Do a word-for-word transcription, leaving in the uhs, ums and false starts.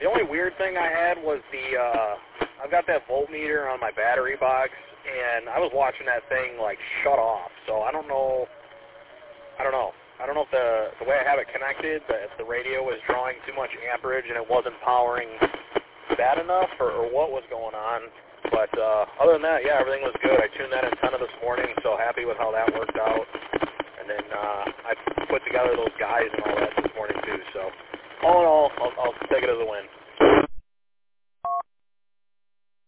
The only weird thing I had was the, uh, I've got that voltmeter on my battery box, and I was watching that thing, like, shut off. So I don't know, I don't know. I don't know if the, the way I have it connected, the, if the radio was drawing too much amperage and it wasn't powering bad enough, or, or what was going on. But uh, other than that, yeah, everything was good. I tuned that antenna this morning, so happy with how that worked out. And then uh, I put together those guys and all that this morning, too. So all in all, I'll, I'll take it as a win.